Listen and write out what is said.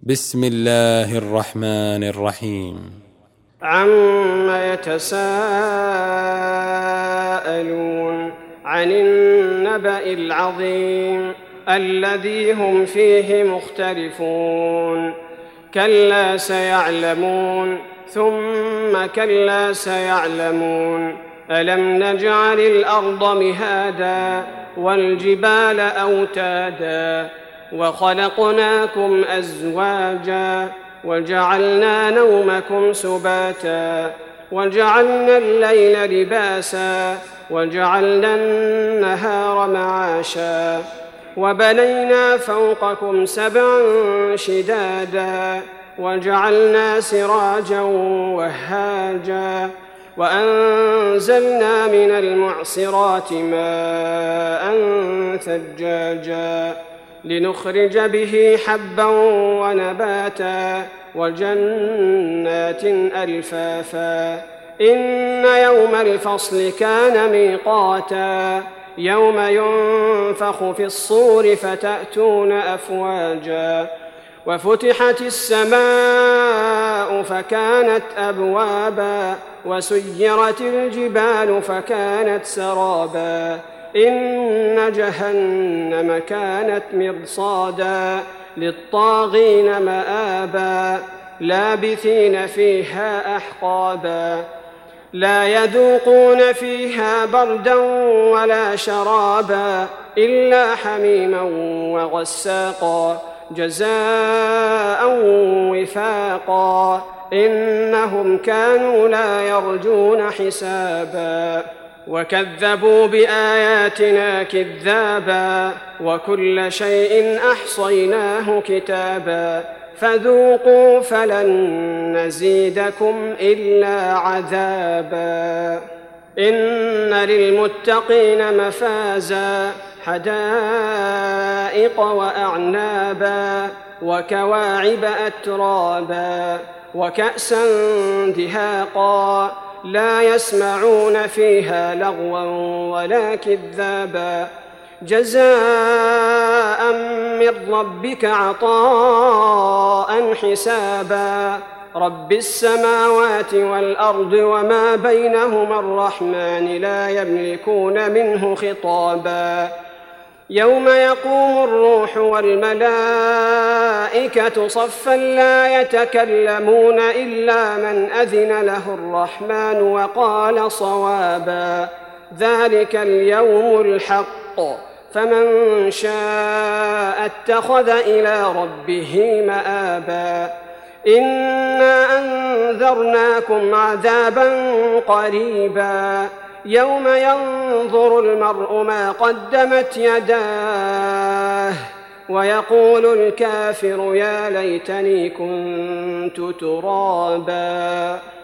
بسم الله الرحمن الرحيم. عم يتساءلون عن النبأ العظيم الذي هم فيه مختلفون. كلا سيعلمون ثم كلا سيعلمون. ألم نجعل الأرض مهادا والجبال أوتادا وخلقناكم أزواجا وجعلنا نومكم سباتا وجعلنا الليل لباسا وجعلنا النهار معاشا وبنينا فوقكم سبعا شدادا وجعلنا سراجا وهاجا وأنزلنا من المعصرات ماء ثجاجا لنخرج به حبا ونباتا وجنات ألفافا. إن يوم الفصل كان ميقاتا يوم ينفخ في الصور فتأتون أفواجا وفتحت السماء فكانت أبوابا وسيرت الجبال فكانت سرابا. إن جهنم كانت مرصادا للطاغين مآبا لابثين فيها أحقابا لا يذوقون فيها بردا ولا شرابا إلا حميما وغساقا جزاء وفاقا. إنهم كانوا لا يرجون حسابا وكذبوا بآياتنا كذابا وكل شيء أحصيناه كتابا فذوقوا فلن نزيدكم إلا عذابا. إن للمتقين مفازا حدائق وأعنابا وكواعب أترابا وكأسا دهاقا لا يسمعون فيها لغوا ولا كذابا جزاء من ربك عطاء حسابا. رب السماوات والأرض وما بينهما الرحمن لا يملكون منه خطابا. يوم يقوم الروح والملائكة صفا لا يتكلمون إلا من أذن له الرحمن وقال صوابا. ذلك اليوم الحق فمن شاء اتخذ إلى ربه مآبا. إنا أنذرناكم عذابا قريبا يوم ينظر المرء ما قدمت يداه ويقول الكافر يا ليتني كنت ترابا.